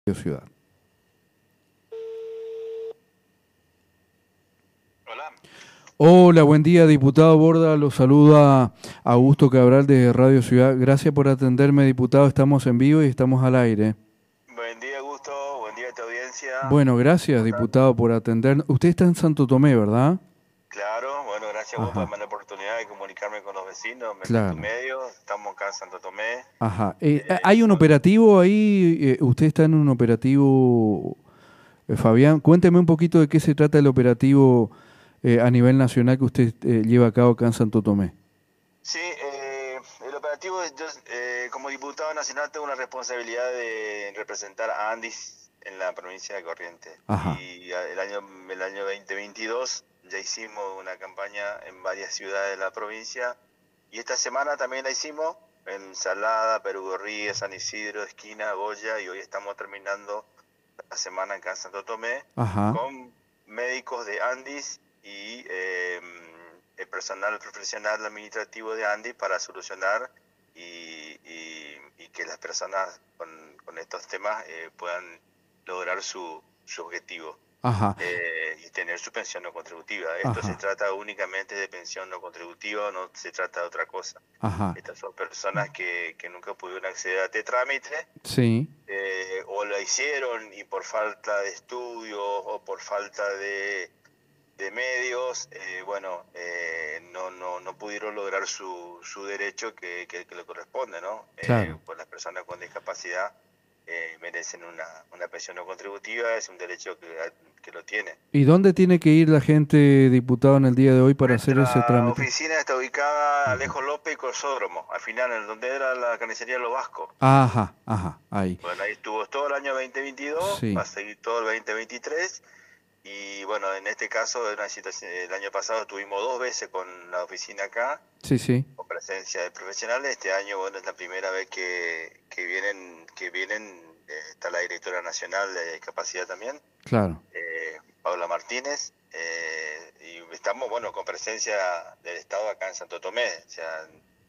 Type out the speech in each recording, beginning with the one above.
Ciudad. Hola. Hola, buen día, diputado Borda. Lo saluda Augusto Cabral de Radio Ciudad. Gracias por atenderme, diputado. Estamos en vivo y estamos al aire. Buen día, Gusto. Buen día a tu audiencia. Bueno, gracias, ¿Cómo estás? diputado, por atender. Usted está en Santo Tomé, ¿verdad? Claro, bueno, gracias a vos por Ajá, darme la oportunidad de comunicarme con los vecinos mediante tu claro. medio. Estamos acá en Santo Tomé. Ajá. ¿Hay un Bueno, operativo ahí? ¿Usted está en un operativo, Fabián? Cuénteme un poquito de qué se trata el operativo a nivel nacional que usted lleva a cabo acá en Santo Tomé. sí, el operativo, yo como diputado nacional tengo una responsabilidad de representar a Andis en la provincia de Corrientes. Ajá. Y el año 2022 ya hicimos una campaña en varias ciudades de la provincia. Y esta semana también la hicimos en Salada, Perugorría, San Isidro, Esquina, Goya, y hoy estamos terminando la semana acá en Santo Tomé Ajá. con médicos de Andis y el personal profesional administrativo de Andis para solucionar y que las personas con estos temas puedan lograr su objetivo. Ajá. Y tener su pensión no contributiva. Esto se Ajá. trata únicamente de pensión no contributiva, no se trata de otra cosa. Ajá. Estas son personas que nunca pudieron acceder a este trámite, Sí. o lo hicieron y por falta de estudios o por falta de medios, no pudieron lograr su derecho que le corresponde, ¿no? Claro. Pues las personas con discapacidad merecen una pensión no contributiva, es un derecho que lo tiene. ¿Y dónde tiene que ir la gente, diputado, en el día de hoy para hacer ese Nuestra trámite? oficina está ubicada Ajá. Alejo López y Cosódromo, al final, en donde era la carnicería Los Vascos. Ajá, ajá, ahí. Bueno, ahí estuvo todo el año 2022, va a Sí, seguir todo el 2023. Y bueno, en este caso, en una situación, el año pasado estuvimos 2 veces con la oficina acá, sí, sí, con presencia de profesionales. Este año, bueno, es la primera vez que vienen, está la directora nacional de discapacidad también, claro. Paula Martínez, y estamos, bueno, con presencia del Estado acá en Santo Tomé. O sea,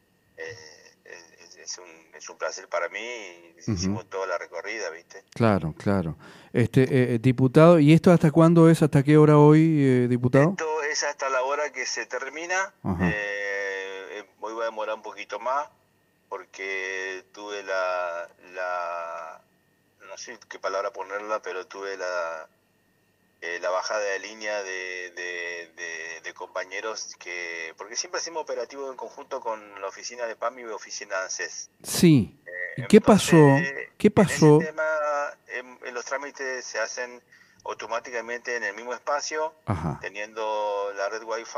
es un placer para mí y Ujú. hicimos toda la recorrida, ¿viste? Claro, claro. Diputado, ¿y esto hasta cuándo es? ¿Hasta qué hora hoy, diputado? Esto es hasta la hora que se termina. Ajá. Hoy va a demorar un poquito más porque tuve no sé qué palabra ponerla, pero tuve la bajada de línea de compañeros porque siempre hacemos operativo en conjunto con la oficina de PAMI y la oficina de ANSES. Sí. ¿Y qué Entonces, pasó? ¿Qué en ese pasó? tema, los trámites se hacen automáticamente en el mismo espacio, Ajá. teniendo la red Wi-Fi,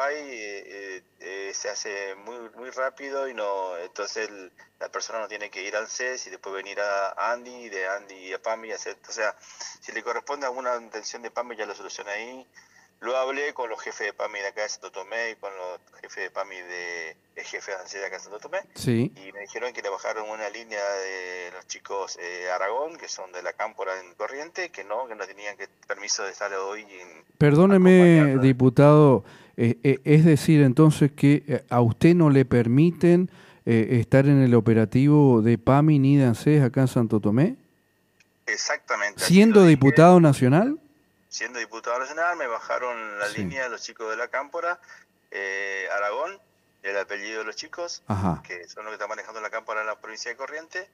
se hace muy muy rápido y no, entonces la persona no tiene que ir al CES y después venir a Andy, de Andy a PAMI, o sea, si le corresponde alguna intención de PAMI ya lo soluciona ahí. Lo hablé con los jefes de PAMI de acá de Santo Tomé y con los jefes de PAMI el jefe de ANSES de acá de Santo Tomé, Sí. y me dijeron que le bajaron una línea de los chicos Aragón, que son de la Cámpora en Corriente, que no tenían permiso de estar hoy Perdóneme, acompañando. diputado, es decir, entonces que a usted no le permiten estar en el operativo de PAMI ni de ANSES acá en Santo Tomé, Exactamente, así lo siendo dije. diputado nacional. Siendo diputado nacional, me bajaron la Sí. línea de los chicos de la Cámpora, Aragón, el apellido de los chicos, Ajá. que son los que están manejando la Cámpora en la provincia de Corrientes.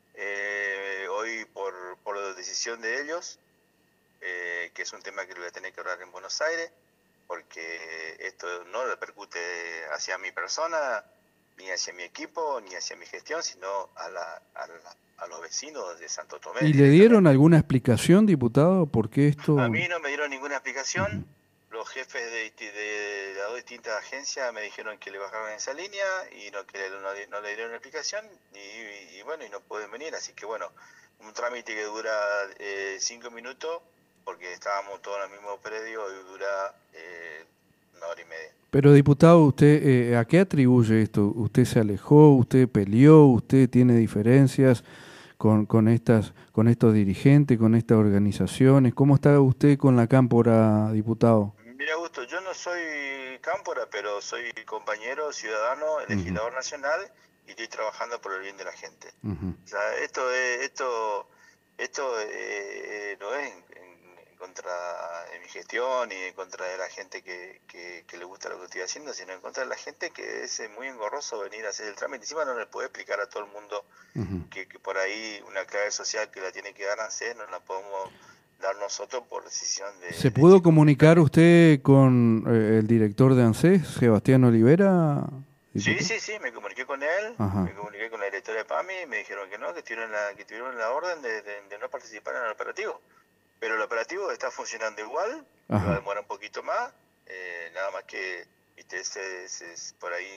Hoy, por decisión de ellos, que es un tema que lo voy a tener que hablar en Buenos Aires, porque esto no repercute hacia mi persona, ni hacia mi equipo, ni hacia mi gestión, sino a los vecinos de Santo Tomé ¿Y le dieron directamente. alguna explicación, diputado, por qué A esto? mí no me dieron ninguna explicación. Ujú. Los jefes de las dos distintas agencias me dijeron que le bajaban esa línea y no le dieron explicación y bueno, y no pueden venir. Así que bueno, un trámite que dura 5 minutos, porque estábamos todos en el mismo predio, y dura 1 hora y media. Pero, diputado, ¿usted a qué atribuye esto? ¿Usted se alejó? ¿Usted peleó? ¿Usted tiene diferencias con estos dirigentes, con estas organizaciones? ¿Cómo está usted con la cámpora, diputado? Mira, Augusto, yo no soy cámpora, pero soy compañero, ciudadano, Ujú, legislador nacional, y estoy trabajando por el bien de la gente. ujú. O sea, esto no es en contra de mi gestión y en contra de la gente que le gusta lo que estoy haciendo, sino en contra de la gente que es muy engorroso venir a hacer el trámite. Encima no le puede explicar a todo el mundo que por ahí una clave social que la tiene que dar ANSES no la podemos dar nosotros por decisión ¿Se de pudo chicos. comunicar usted con el director de ANSES, Sebastián Olivera, Sí, diputado? sí, sí, me comuniqué con él, Ajá, me comuniqué con la directora de PAMI y me dijeron que no, que tuvieron la orden de no participar en el operativo. Pero el operativo está funcionando igual, que va a ajá, demorar un poquito más, nada más que, viste, por ahí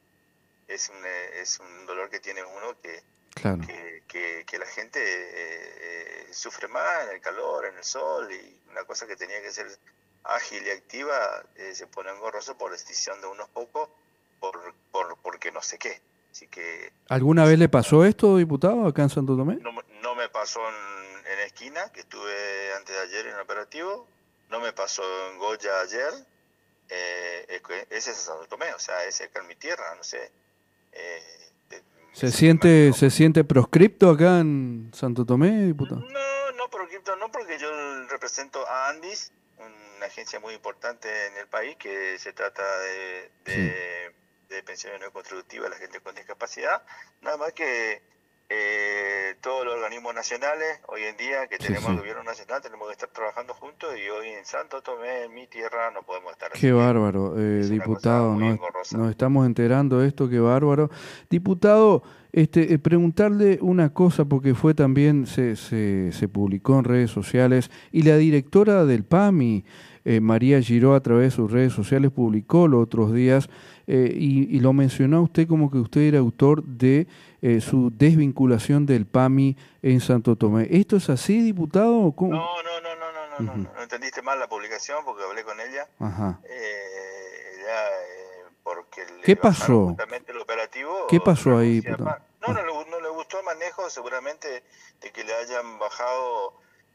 es un dolor que tiene uno claro. que la gente sufre más en el calor, en el sol, y una cosa que tenía que ser ágil y activa se pone engorroso por decisión de unos pocos, porque no sé qué. Así que ¿Alguna vez le pasó esto, diputado, acá en Santo Tomé? no me pasó en Esquina, que estuve antes de ayer en el operativo, no me pasó en Goya ayer, ese es Santo Tomé, o sea, ese acá en mi tierra, no sé. Me imagino. Se siente proscripto acá en Santo Tomé, diputado? No, no, porque yo represento a Andis, una agencia muy importante en el país que se trata Sí. de pensiones no contributivas a la gente con discapacidad. Nada más que todos los organismos nacionales, hoy en día que Sí, tenemos el sí. gobierno nacional, tenemos que estar trabajando juntos y hoy en Santo Tomé, en mi tierra, no podemos estar. Qué Así que bárbaro, es una cosa diputado, muy engorrosa. nos estamos enterando de esto, qué bárbaro. Diputado, preguntarle una cosa, porque fue también, se publicó en redes sociales, y la directora del PAMI, María Giró, a través de sus redes sociales, publicó los otros días, y lo mencionó a usted como que usted era autor de su desvinculación del PAMI en Santo Tomé. ¿Esto es así, diputado? ¿Cómo? No, no entendiste mal la publicación porque hablé con ella. Ajá. Porque ¿Qué le bajaron pasó? justamente el ¿Qué operativo, pasó ahí, renuncia. diputado? Ah, No le gustó el manejo seguramente de que le hayan bajado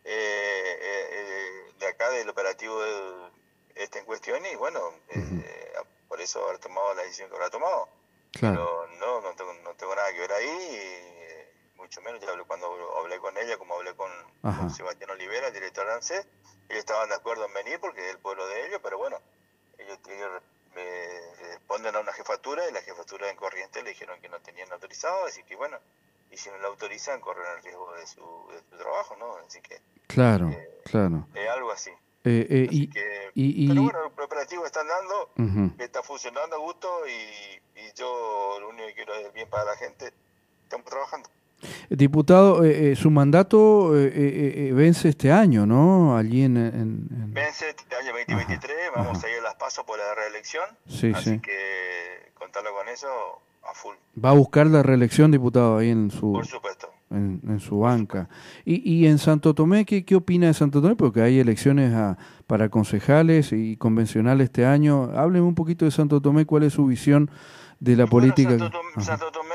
de acá del operativo en cuestión y bueno, ujú, por eso haber tomado la decisión que habrá tomado. claro. Pero no tengo nada que ver ahí, mucho menos. Ya cuando hablé con ella, como hablé con Ajá, Sebastián Olivera, el director de ANSES, ellos estaban de acuerdo en venir porque es el pueblo de ellos, pero bueno, ellos responden a una jefatura y la jefatura en Corrientes le dijeron que no tenían autorizado, así que bueno, y si no lo autorizan corren el riesgo de su trabajo, ¿no? Así que claro, eh, claro. algo así. Eh, eh, Así y, que, pero y, bueno, el operativo está andando, ujú. está funcionando a gusto y yo lo único que quiero es el bien para la gente. Estamos trabajando. Diputado, su mandato vence este año, ¿no? Allí Vence este año Ajá, 2023, vamos ajá. a ir a las pasos por la reelección, Sí, así sí. que contarlo con eso a full, Va a buscar la reelección, diputado, ahí por supuesto, en su por banca. supuesto. Y en Santo Tomé, ¿qué opina de Santo Tomé? Porque hay elecciones para concejales y convencionales este año. Hábleme un poquito de Santo Tomé, ¿cuál es su visión de la Bueno, política? Ajá, Santo Tomé,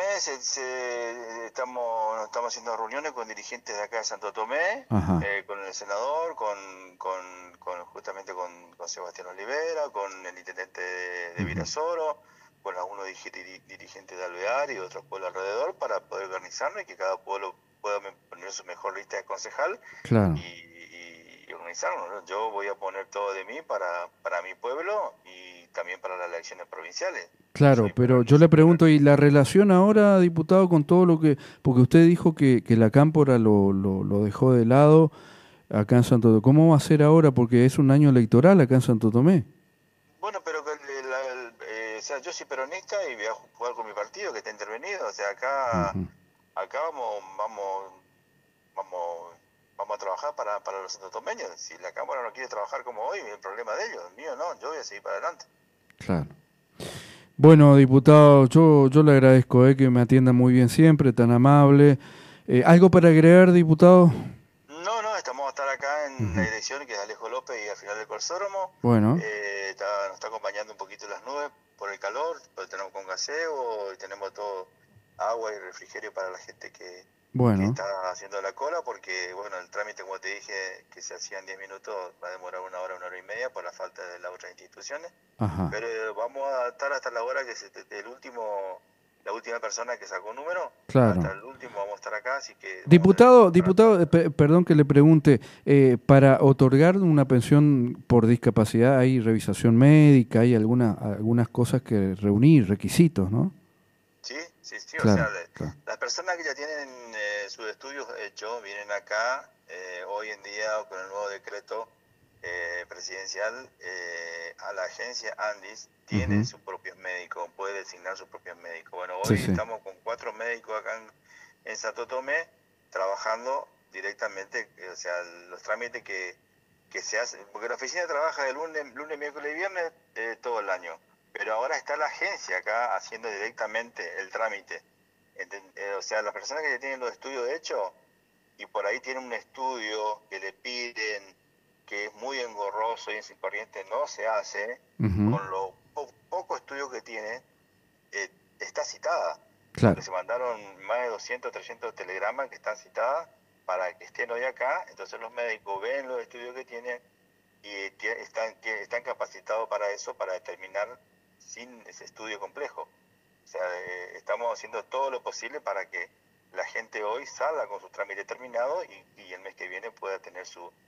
estamos haciendo reuniones con dirigentes de acá de Santo Tomé, ajá, con el senador, justamente con Sebastián Olivera, con el intendente de ujú, Virasoro, con algunos dirigentes de Alvear y otros pueblos alrededor para poder organizarnos y que cada pueblo pueda poner su mejor lista de concejal claro. y organizarnos, ¿no? Yo voy a poner todo de mí para mi pueblo y también para las elecciones provinciales. Claro, Soy pero yo le peronista. pregunto, ¿y la relación ahora, diputado, con todo lo que... Porque usted dijo que la cámpora lo dejó de lado acá en Santo Tomé. ¿Cómo va a ser ahora? Porque es un año electoral acá en Santo Tomé. Bueno, pero o sea, yo soy peronista y voy a jugar con mi partido que está intervenido. O sea, Ujú. acá vamos, vamos a trabajar para los santotomeños. Si la Cámara no quiere trabajar como hoy, es el problema de ellos. El mío no, yo voy a seguir para adelante. Claro. Bueno, diputado, yo le agradezco que me atienda muy bien siempre, tan amable. ¿Algo para agregar, diputado? No, estamos a estar acá en la Ujú. dirección que es Alejo López y al final del Corsóromo. Bueno, Nos está acompañando un poquito las nubes por el calor, pero tenemos con gaseo y tenemos todo agua y refrigerio para la gente que bueno, está haciendo la cola, porque bueno, el trámite, como te dije, que se hacía en 10 minutos, va a demorar una hora y media por la falta de las otras instituciones. ajá. Pero vamos a estar hasta la hora que la última persona que sacó un número, Claro. hasta el último vamos a estar acá, así que... Diputado, perdón que le pregunte, para otorgar una pensión por discapacidad hay revisación médica, hay algunas cosas que reunir, requisitos, ¿no? Sí, sí, sí, o sea, Claro, claro. las personas que ya tienen sus estudios hechos vienen acá, hoy en día con el nuevo decreto presidencial, a la agencia Andis, tiene Ujú. sus propios médicos, puede designar sus propios médicos. Bueno, Sí, hoy sí. estamos con 4 médicos acá en Santo Tomé, trabajando directamente, o sea, los trámites que se hacen, porque la oficina trabaja de lunes, miércoles y viernes todo el año, pero ahora está la agencia acá haciendo directamente el trámite. O sea, las personas que ya tienen los estudios hechos y por ahí tienen un estudio que le piden, que es muy engorroso y en sin corriente no se hace, Ujú. con lo poco estudio que tiene, está citada, porque Claro. se mandaron más de 200, 300 telegramas que están citadas para que estén hoy acá. Entonces los médicos ven los estudios que tienen y están capacitados para eso, para determinar sin ese estudio complejo. O sea, estamos haciendo todo lo posible para que la gente hoy salga con su trámite terminado y el mes que viene pueda tener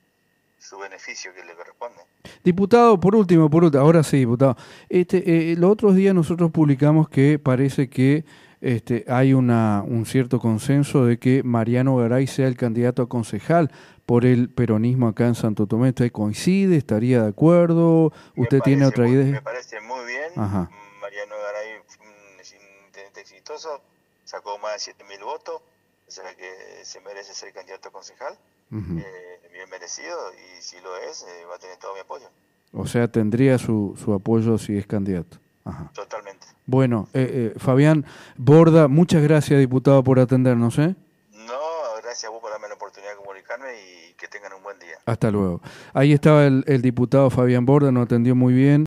su beneficio que le corresponde. Diputado, ahora sí, diputado. Los otros días nosotros publicamos que parece que hay un cierto consenso de que Mariano Garay sea el candidato a concejal por el peronismo acá en Santo Tomé. ¿Usted coincide? ¿Estaría de acuerdo? ¿Usted tiene otra idea? Me parece muy bien. Ajá. Mariano Garay fue un intendente exitoso, sacó más de 7.000 votos, o sea que se merece ser candidato a concejal, Ujú. bien merecido, y si lo es, va a tener todo mi apoyo. O sea, tendría su apoyo si es candidato. Ajá. Totalmente. Bueno, Fabián Borda, muchas gracias, diputado, por atendernos, ¿eh? No, gracias a vos por darme la oportunidad de comunicarme y que tengan un buen día. Hasta luego. Ahí estaba el diputado Fabián Borda, nos atendió muy bien.